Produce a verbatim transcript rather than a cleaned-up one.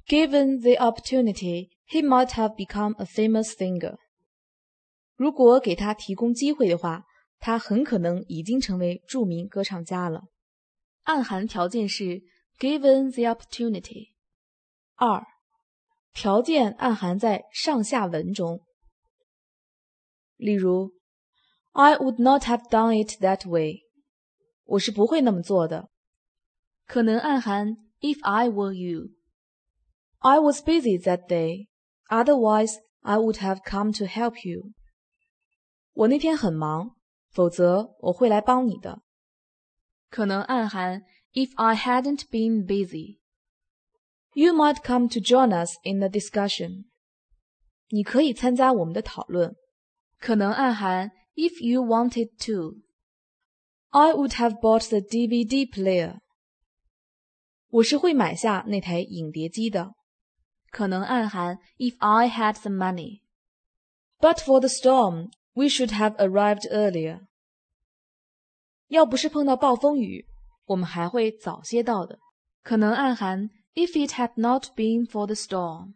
Given the opportunity, he might have become a famous singer. 如果给他提供机会的话，他很可能已经成为著名歌唱家了。暗含条件是 given the opportunity。二，条件暗含在上下文中。例如 I would not have done it that way. 我是不会那么做的。可能暗含 if I were you. I was busy that day. Otherwise, I would have come to help you. 我那天很忙，否则我会来帮你的。可能暗含 if I hadn't been busy. You might come to join us in the discussion. 你可以参加我们的讨论。可能暗含 if you wanted to. I would have bought the D V D player. 我是会买下那台影碟机的。可能暗含 if I had the money. But for the storm, we should have arrived earlier. 要不是碰到暴风雨，我们还会早些到的。可能暗含 if it had not been for the storm.